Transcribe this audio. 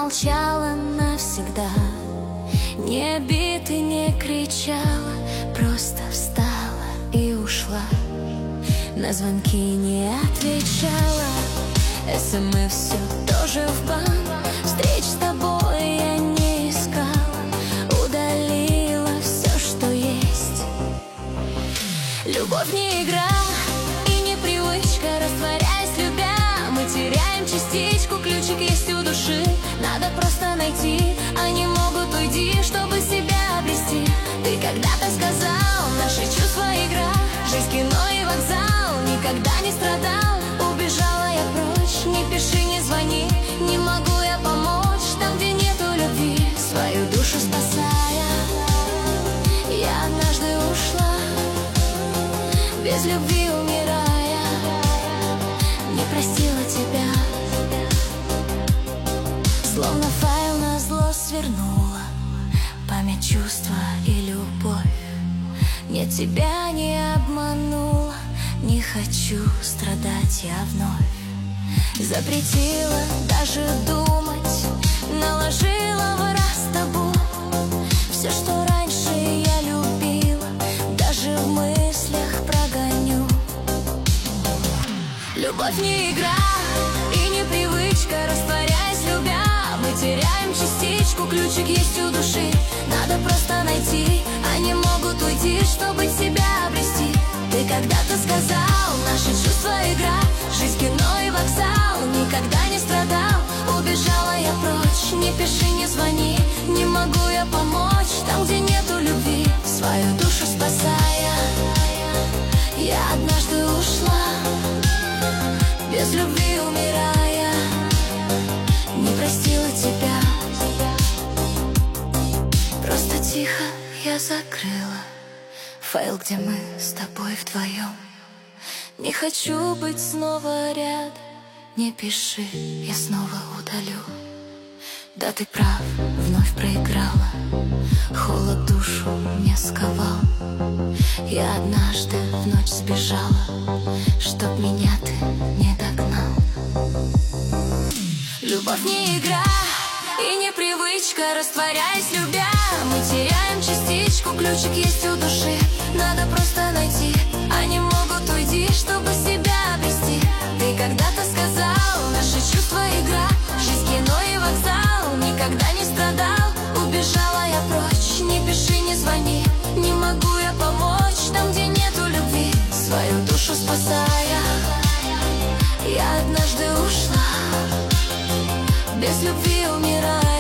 молчала навсегда, не бит и не кричала, просто встала и ушла. На звонки не отвечала, СМС все тоже в бан. Встреч с тобой я не искала, удалила все, что есть. Любовь не игра и не привычка, растворяясь любя, мы теряем частичку, ключик есть у души. Надо просто найти, они могут уйти, чтобы себя обрести. Ты когда-то сказал, наши чувства игра, жизнь кино и вокзал, никогда не страдал. Убежала я прочь, не пиши, не звони, не могу я помочь там, где нету любви, свою душу спасая. Я однажды ушла, без любви умирая, не простила тебя. Словно файл назло свернула память, чувства и любовь. Нет, тебя не обманула, не хочу страдать я вновь. Запретила даже думать, наложила в раз табу. Все, что раньше я любила, даже в мыслях прогоню. Любовь не игра и не привычка, растворяясь любя, мы теряем частичку, ключик есть у души. Надо просто найти, они могут уйти, чтобы себя обрести. Ты когда-то сказал, наши чувства игра, жизнь кино и вокзал, никогда не страдал. Убежала я прочь, не пиши, не звони, не могу я помочь там, где нету любви, свою душу спасая. Я однажды ушла, без любви умирая, не простила тебя. Просто тихо я закрыла файл, где мы с тобой вдвоем. Не хочу быть снова рядом, не пиши, я снова удалю. Да, ты прав, вновь проиграла, холод душу мне сковал. Я однажды в ночь сбежала, чтоб меня ты не догнал. Любовь не игра и не привычка, растворяясь любя, мы теряем частичку, ключик есть у души. Надо просто найти, они могут уйти, чтобы себя обрести. Ты когда-то сказал, наши чувства игра, жизнь кино и вокзал, никогда не страдал. Убежала я прочь, не пиши, не звони, не могу я помочь там, где нету любви, свою душу спасая. Я однажды ушла, без любви умирая,